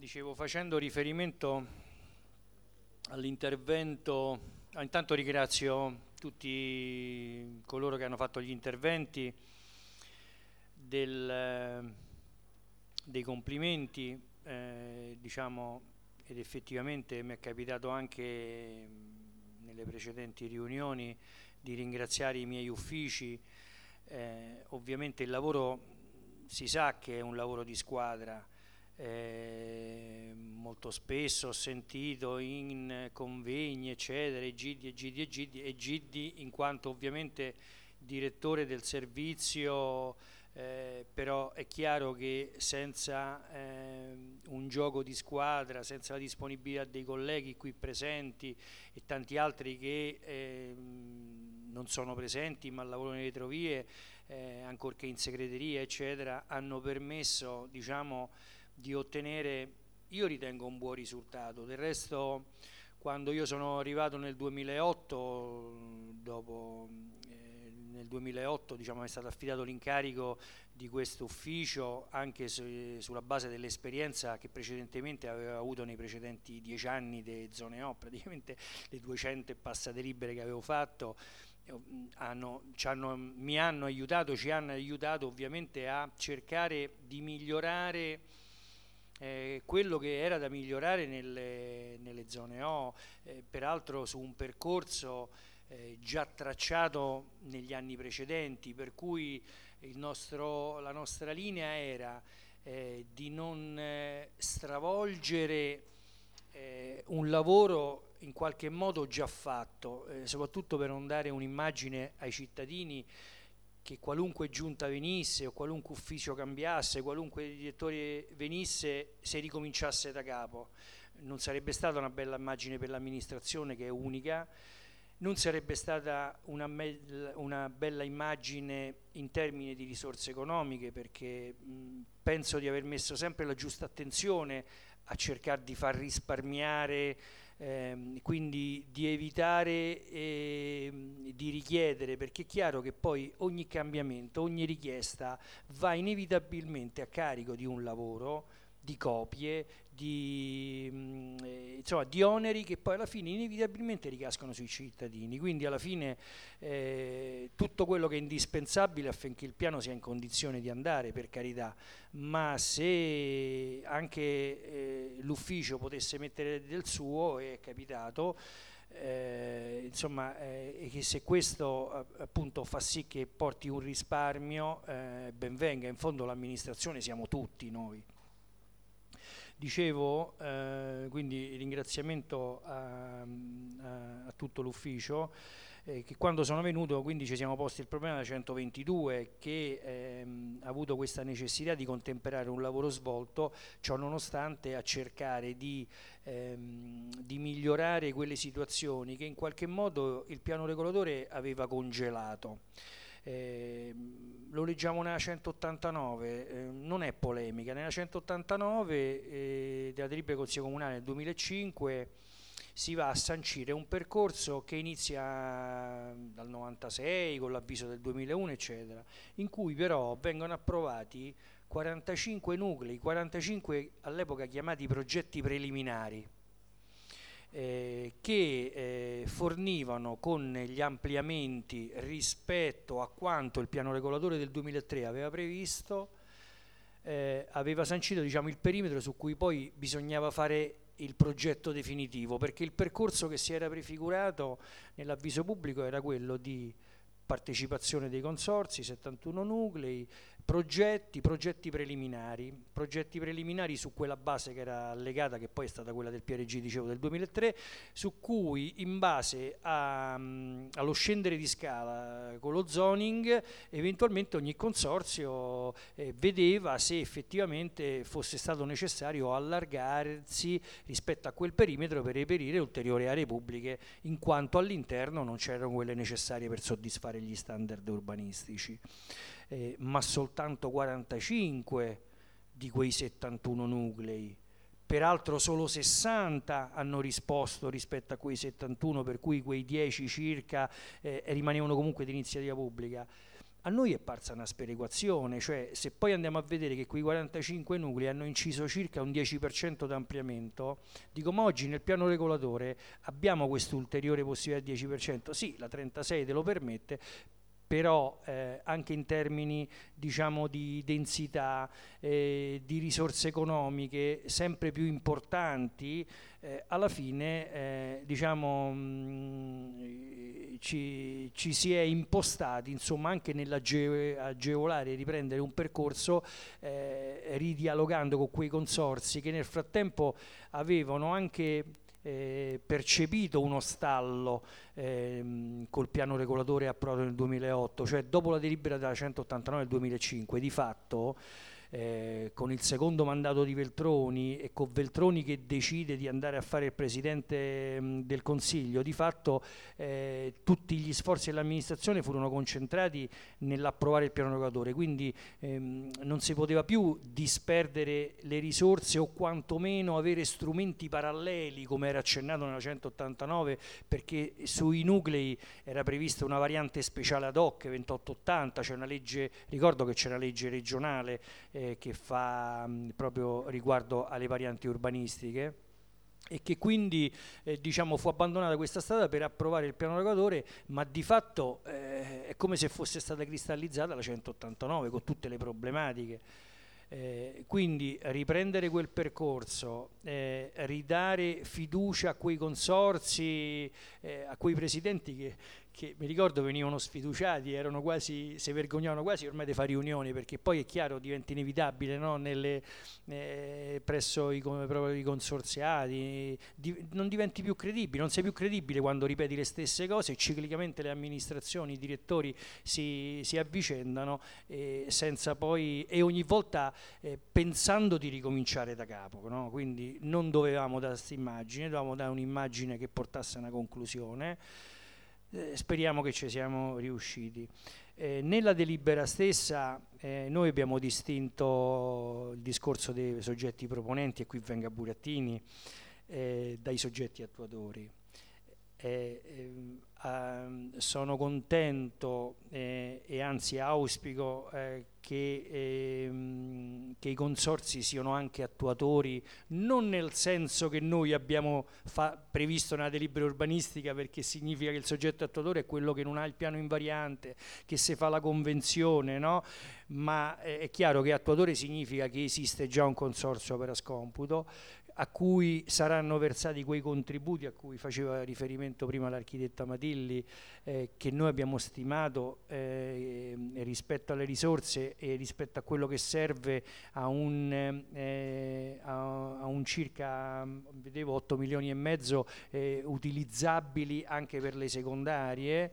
Dicevo, facendo riferimento all'intervento, intanto ringrazio tutti coloro che hanno fatto gli interventi, dei complimenti, diciamo, ed effettivamente mi è capitato anche nelle precedenti riunioni di ringraziare i miei uffici. Ovviamente il lavoro si sa che è un lavoro di squadra. Molto spesso ho sentito in convegni eccetera Giddi in quanto ovviamente direttore del servizio, però è chiaro che senza un gioco di squadra, senza la disponibilità dei colleghi qui presenti e tanti altri che non sono presenti ma lavorano nelle retrovie, ancorché in segreteria eccetera, hanno permesso, diciamo, di ottenere, io ritengo, un buon risultato. Del resto, quando io sono arrivato nel 2008, nel 2008 diciamo, è stato affidato l'incarico di questo ufficio anche sulla base dell'esperienza che precedentemente avevo avuto nei precedenti 10 anni delle zone O, praticamente le 200 e passate libere che avevo fatto. Mi hanno aiutato, ci hanno aiutato ovviamente a cercare di migliorare quello che era da migliorare nelle zone O, peraltro su un percorso già tracciato negli anni precedenti, per cui la nostra linea era di non stravolgere un lavoro in qualche modo già fatto, soprattutto per non dare un'immagine ai cittadini che qualunque giunta venisse o qualunque ufficio cambiasse, qualunque direttore venisse, se ricominciasse da capo. Non sarebbe stata una bella immagine per l'amministrazione, che è unica, non sarebbe stata una bella immagine in termini di risorse economiche, perché penso di aver messo sempre la giusta attenzione a cercare di far risparmiare, quindi di evitare di richiedere, perché è chiaro che poi ogni cambiamento, ogni richiesta va inevitabilmente a carico di un lavoro, di copie, insomma, di oneri che poi alla fine inevitabilmente ricascono sui cittadini. Quindi alla fine tutto quello che è indispensabile affinché il piano sia in condizione di andare, per carità, ma se anche l'ufficio potesse mettere del suo, è capitato, insomma, che se questo appunto fa sì che porti un risparmio, ben venga. In fondo l'amministrazione siamo tutti noi. Dicevo, quindi ringraziamento a tutto l'ufficio, che quando sono venuto quindi ci siamo posti il problema da 122, che ha avuto questa necessità di contemperare un lavoro svolto, ciò nonostante, a cercare di migliorare quelle situazioni che in qualche modo il piano regolatore aveva congelato. Lo leggiamo nella 189, non è polemica. Nella 189 della delibera del Consiglio Comunale del 2005 si va a sancire un percorso che inizia dal 96 con l'avviso del 2001 eccetera, in cui però vengono approvati 45 nuclei, 45 all'epoca chiamati progetti preliminari, che fornivano, con gli ampliamenti rispetto a quanto il piano regolatore del 2003 aveva previsto, aveva sancito, diciamo, il perimetro su cui poi bisognava fare il progetto definitivo, perché il percorso che si era prefigurato nell'avviso pubblico era quello di partecipazione dei consorzi, 71 nuclei, progetti preliminari su quella base che era allegata, che poi è stata quella del PRG, dicevo, del 2003, su cui, in base allo scendere di scala con lo zoning, eventualmente ogni consorzio vedeva se effettivamente fosse stato necessario allargarsi rispetto a quel perimetro per reperire ulteriori aree pubbliche, in quanto all'interno non c'erano quelle necessarie per soddisfare gli standard urbanistici. Ma soltanto 45 di quei 71 nuclei, peraltro solo 60 hanno risposto rispetto a quei 71, per cui quei 10 circa rimanevano comunque di iniziativa pubblica, A noi è parsa una sperequazione, cioè se poi andiamo a vedere che quei 45 nuclei hanno inciso circa un 10% di ampliamento, dico ma oggi nel piano regolatore abbiamo quest'ulteriore possibilità del 10%, sì la 36 te lo permette, però anche in termini diciamo di densità, di risorse economiche sempre più importanti, alla fine diciamo ci si è impostati insomma anche nell'agevolare e riprendere un percorso ridialogando con quei consorzi che nel frattempo avevano anche percepito uno stallo col piano regolatore approvato nel 2008, cioè dopo la delibera della 189 del 2005, di fatto con il secondo mandato di Veltroni e con Veltroni che decide di andare a fare il presidente del Consiglio, di fatto tutti gli sforzi dell'amministrazione furono concentrati nell'approvare il piano regolatore, quindi non si poteva più disperdere le risorse o quantomeno avere strumenti paralleli come era accennato nella 189, perché sui nuclei era prevista una variante speciale ad hoc 2880, c'è una legge, ricordo che c'è una legge regionale che fa proprio riguardo alle varianti urbanistiche, e che quindi diciamo fu abbandonata questa strada per approvare il piano regolatore, ma di fatto è come se fosse stata cristallizzata la 189 con tutte le problematiche. Quindi riprendere quel percorso, ridare fiducia a quei consorzi, a quei presidenti che mi ricordo venivano sfiduciati, erano quasi, si vergognavano quasi ormai di fare riunioni, perché poi è chiaro diventa inevitabile, no? Presso i consorziati non diventi più credibile, non sei più credibile quando ripeti le stesse cose e ciclicamente le amministrazioni, i direttori si avvicendano senza poi, e ogni volta pensando di ricominciare da capo, no? Quindi non dovevamo dare questa immagine, dovevamo dare un'immagine che portasse a una conclusione. Speriamo che ci siamo riusciti. Nella delibera stessa noi abbiamo distinto il discorso dei soggetti proponenti, e qui venga Burattini, dai soggetti attuatori. Sono contento e anzi auspico che i consorzi siano anche attuatori, non nel senso che noi abbiamo previsto nella delibera urbanistica, perché significa che il soggetto attuatore è quello che non ha il piano invariante, che se fa la convenzione, no? Ma è chiaro che attuatore significa che esiste già un consorzio opera scomputo a cui saranno versati quei contributi a cui faceva riferimento prima l'architetta Matilli, che noi abbiamo stimato rispetto alle risorse e rispetto a quello che serve a un circa, vedevo 8 milioni e mezzo utilizzabili anche per le secondarie,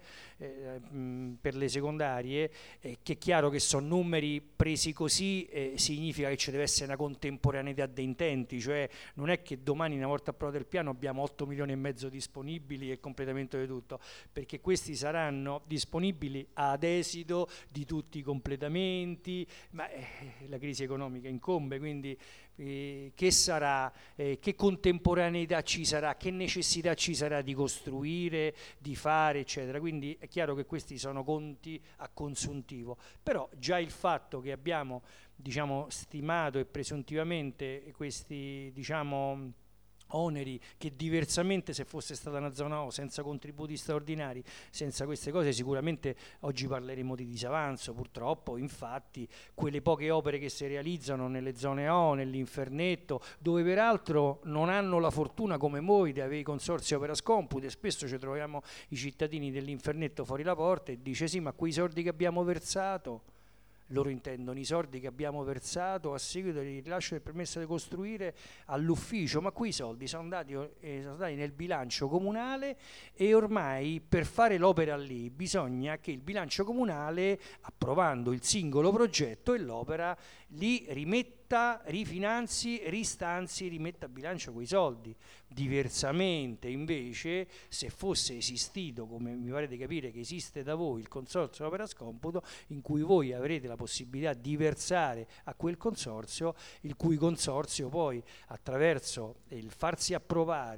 che è chiaro che sono numeri presi così, significa che ci deve essere una contemporaneità di intenti, cioè non è che domani, una volta approvato il piano, abbiamo 8 milioni e mezzo disponibili e completamento di tutto, perché questi saranno disponibili ad esito di tutti i completamenti, ma la crisi economica incombe, quindi che sarà, che contemporaneità ci sarà, che necessità ci sarà di costruire, di fare, eccetera. Quindi è chiaro che questi sono conti a consuntivo, però già il fatto che abbiamo, diciamo, stimato e presuntivamente questi, diciamo, oneri, che diversamente se fosse stata una zona O senza contributi straordinari, senza queste cose, sicuramente oggi parleremo di disavanzo. Purtroppo infatti quelle poche opere che si realizzano nelle zone O, nell'Infernetto, dove peraltro non hanno la fortuna come voi di avere i consorzi opera scompute, spesso ci troviamo i cittadini dell'Infernetto fuori la porta e dice sì, ma quei soldi che abbiamo versato, loro intendono i soldi che abbiamo versato a seguito del rilascio del permesso di costruire all'ufficio, ma quei soldi sono andati nel bilancio comunale e ormai per fare l'opera lì bisogna che il bilancio comunale, approvando il singolo progetto e l'opera, li rimetta, rifinanzi, ristanzi, rimetta a bilancio quei soldi. Diversamente invece, se fosse esistito, come mi pare di capire che esiste da voi, il consorzio opera scomputo, in cui voi avrete la possibilità di versare a quel consorzio, il cui consorzio poi attraverso il farsi approvare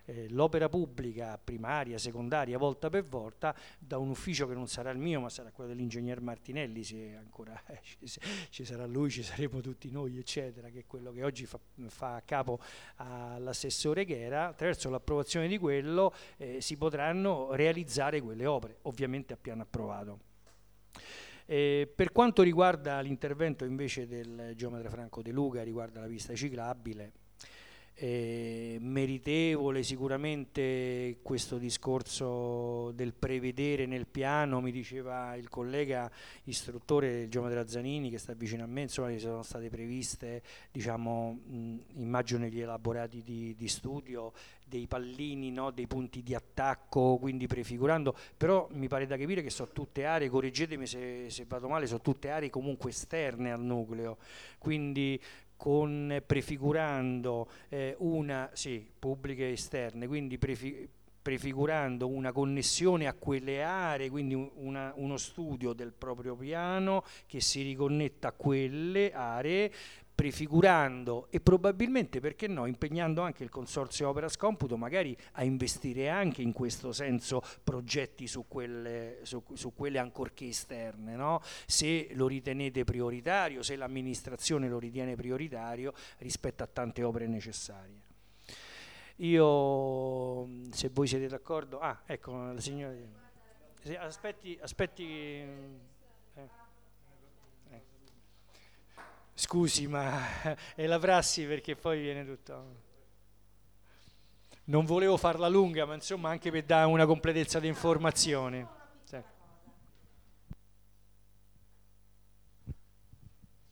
l'opera pubblica primaria, secondaria, volta per volta, da un ufficio che non sarà il mio ma sarà quello dell'ingegner Martinelli, se ancora ci sarà lui, ci saremo tutti noi eccetera, che è quello che oggi fa capo all'assessore Ghera. Attraverso l'approvazione di quello si potranno realizzare quelle opere, ovviamente a piano approvato. Per quanto riguarda l'intervento invece del geometra Franco De Luca, riguarda la pista ciclabile, meritevole sicuramente questo discorso del prevedere nel piano. Mi diceva il collega istruttore, il geometra Zanini, che sta vicino a me, insomma, che sono state previste, diciamo, immagino negli elaborati di studio, dei pallini, no? Dei punti di attacco, quindi prefigurando, però mi pare da capire che sono tutte aree, correggetemi se vado male, sono tutte aree comunque esterne al nucleo, quindi prefigurando pubbliche esterne, quindi prefigurando una connessione a quelle aree, quindi uno studio del proprio piano che si riconnetta a quelle aree, prefigurando e probabilmente, perché no, impegnando anche il Consorzio Opera Scomputo magari a investire anche in questo senso progetti su quelle ancorché esterne, no? Se lo ritenete prioritario, se l'amministrazione lo ritiene prioritario rispetto a tante opere necessarie. Io, se voi siete d'accordo, ecco la signora, aspetti. Scusi, ma è la prassi, perché poi viene tutto. Non volevo farla lunga, ma insomma anche per dare una completezza di informazione.